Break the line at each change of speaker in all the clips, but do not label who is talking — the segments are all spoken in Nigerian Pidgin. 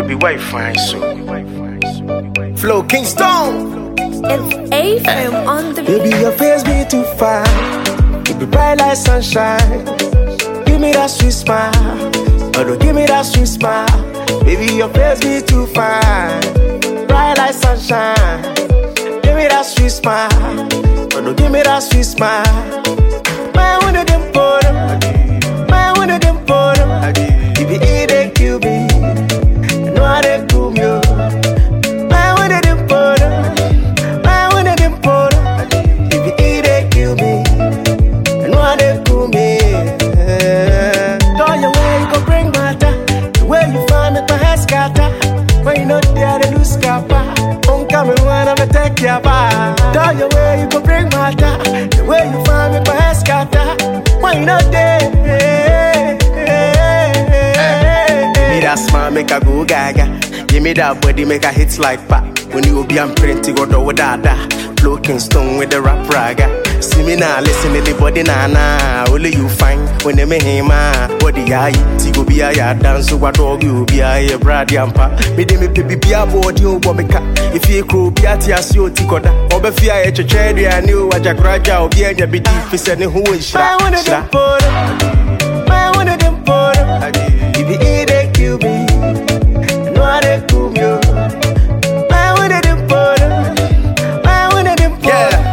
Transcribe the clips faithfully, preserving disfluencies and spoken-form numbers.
be white fine so. Flow Kingston.
It's A-Film on the
Baby, your face be too fine. You be bright like sunshine. Give me that sweet smile. Oh, no, give me that sweet smile. Baby, your face be too fine. Bright like sunshine. Give me that sweet smile. Oh, no, give me that sweet smile. Man, when it didn't put them. Man, when it didn't put them. You be eating Q B. I know how they cool me. Man, when it didn't put them. Man, when it didn't put them. You be eating Q B. I know how they cool me. Don't you way you go bring matter. The way you find make my head scatter. When you know there they lose kappa. Don't come and when I'm a take your bar. Don't you way you go bring matter. The way you find make my head scatter. When you know there. Give me that smile make I go gaga. Give me that body make I hit like pa. When you be I'm plenty go do with that. Flow Kingston with the rap raga. See me now, listen to the body na na. Only you find when they make him ah. Body I eat, go be a dance so what dog you be a brad yampa. Me de me baby be a body you go make. If you crow be a tia so tikoda. Obe fear a cherry I knew what a graja or be a be deep is any who is shot. I wanted them for them. I wanted them for them. You be eating Q B. No I they cool you. I wanted them for them. I wanted them for them.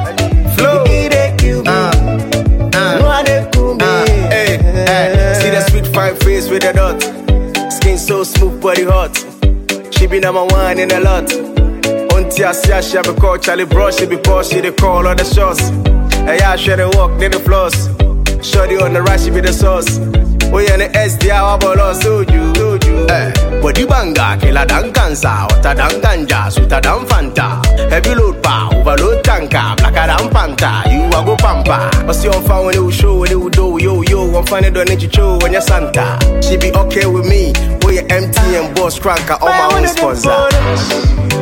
Face with a dot, skin so smooth, body hot. She be number one in a lot. Until I see her, she have a call Charlie Bro. She be posh, she the call all the shots. Hey, I share the walk, then the floss. Shorty on the right, she be the sauce. We on the S D, how about us? So you, so you. Hey, body banga, killer than cancer, hotter than ganja, sweeter than Fanta. Heavy load power, overload tanker, blacker than Panther. You a go pamper. What's your fan when you show, when you do, yo, yo. I'm funny, don't need you show when you're Santa. She be okay with me. Boy, your M T and boss cranker, all my own sponsor.